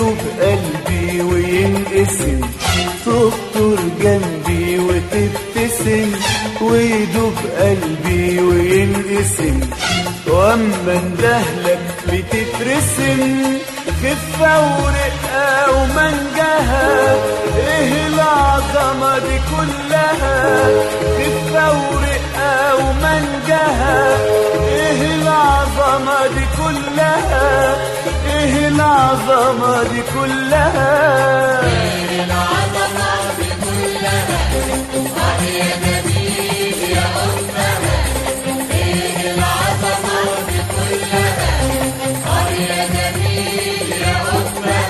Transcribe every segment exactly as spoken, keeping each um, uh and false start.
ويدوب قلبي وينقسم، تخطر جنبي وتبتسم، ويدوب قلبي وينقسم، واما اندهلك بتترسم، خفة ورقة ومنجها، ايه العظمة دي كلها، خفة ورقة ومنجها، ايه العظمة دي كلها، ايه العظمة دي كلها، ايه العظمة دي كلها، اه يا جميل يا أمها، ايه العظمة دي كلها، اه يا جميل يا أمها.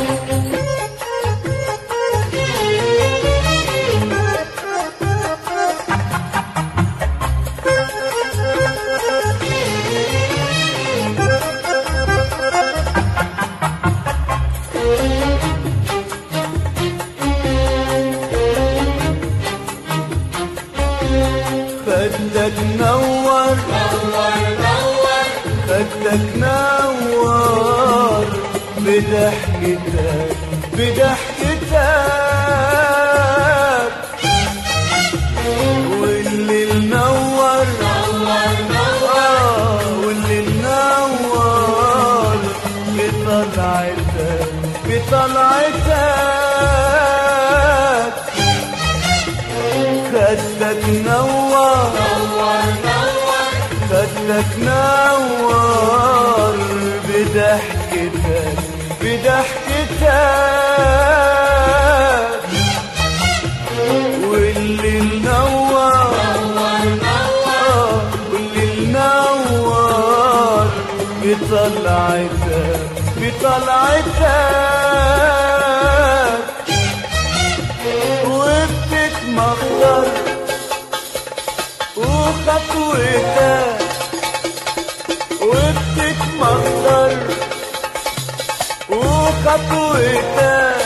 خدك نور نور نور خدك نور بضحكتك بضحكتك، والليل نور نور نور آه والليل نور بطلعتك بطلعتك، خدك نور خدك نور بضحكتك بضحكتك، والليل نور آه والليل نور بطلعتك بطلعتك، وبتتمخضر وخطوتك، وبتتمخضر وخطوتك،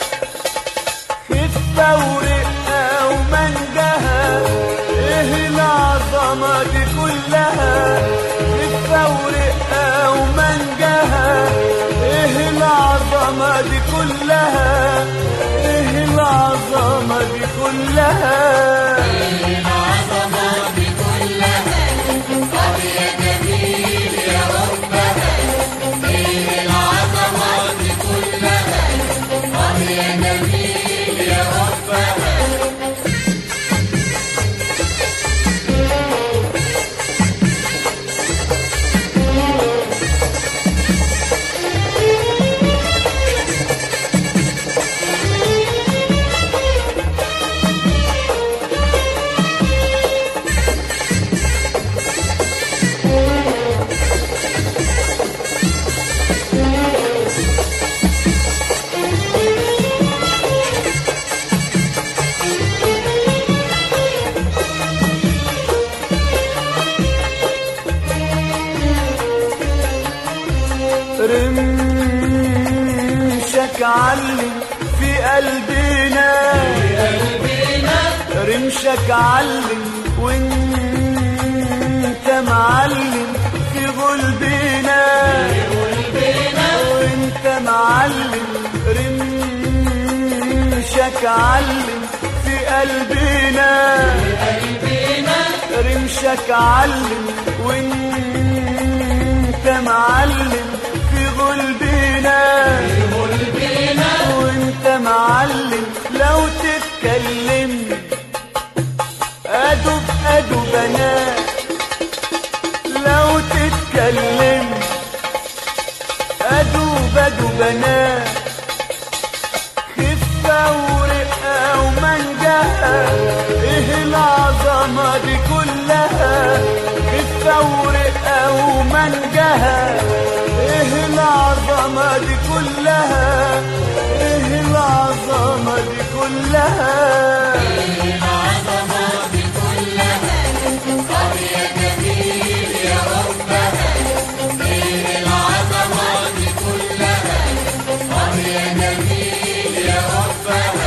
خفة ورقة ومنجها، ايه العظمة دي كلها، خفة ورقة ومنجها، ايه العظمة دي كلها، ايه العظمة دي كلها، ايه العظمة دي كلها، اه يا جميل يا أمها، ايه العظمة دي كلها، اه يا جميل يا أمها. رمشك علم في قلبنا، رمشك علم وانت معلم في قلبنا، وانت معلم، رمشك علم في قلبنا، رمشك علم وانت معلم في قلبنا، وانت معلم لو تتكلم ادب ادب انا، لو تتكلم ادب ادب انا، خفة ورقة ومنجها، ايه العظمة دي كلها، خفة ورقة ومنجها، ايه العظمة دي كلها، ايه العظمة دي كلها، ايه العظمة دي كلها، اه يا جميل يا أمها، ايه العظمة دي كلها، اه يا جميل يا أمها.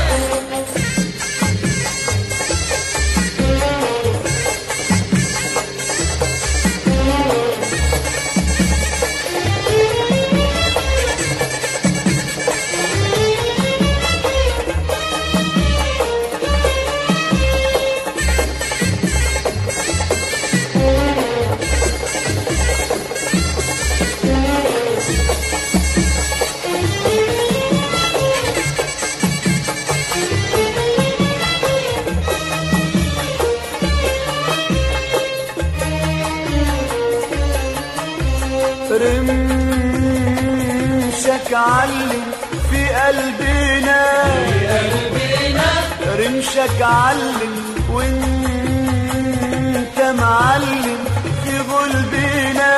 علم في قلبنا، رمشك علم وانت معلم في قلبنا،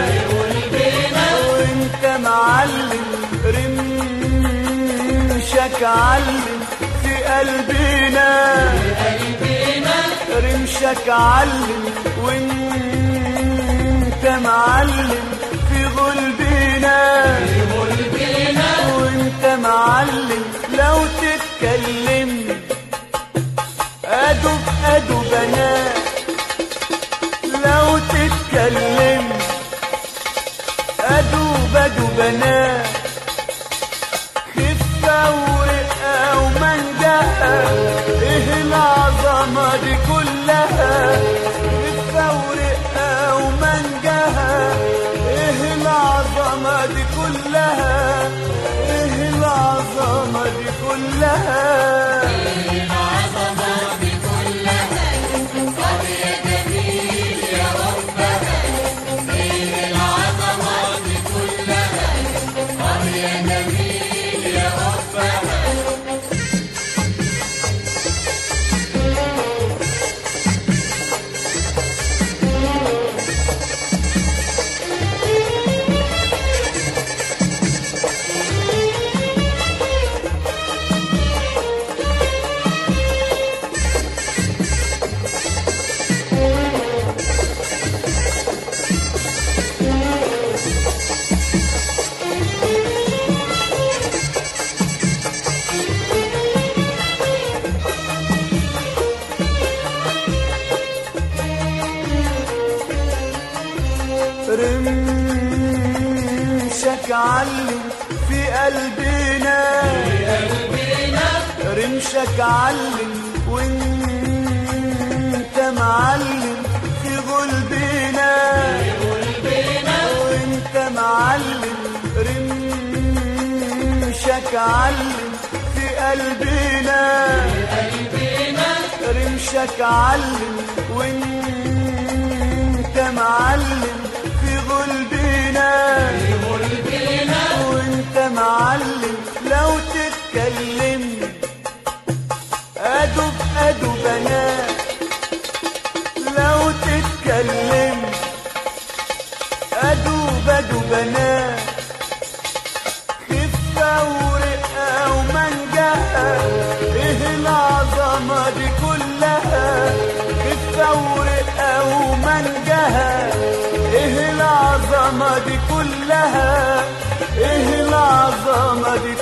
وانت معلم رمشك علم في قلبنا، رمشك علم وانت معلم في قلبنا، وانت معلم لو تتكلم أدب أدب أنا، لو تتكلم أدب أدب أنا، خفة ورقة ومنجها إيه العظمة دي كلها، خفة ورقة ومنجها إيه العظمة دي كلها، إيه العظمة دي كلها، رمشك علم في قلبنا، رمشك علم وانت معلم في قلبنا، وانت معلم رمشك علم في قلبنا، رمشك علم وانت معلم في قلبنا، وانت معلم لو تتكلم أدب أدب أنا، لو تتكلم أدب أدب أنا، خفة ورقة ومنجها إيه العظمة دي كلها، خفة ورقة ومنجها إيه العظمة دي كلها، إيه العظمة دي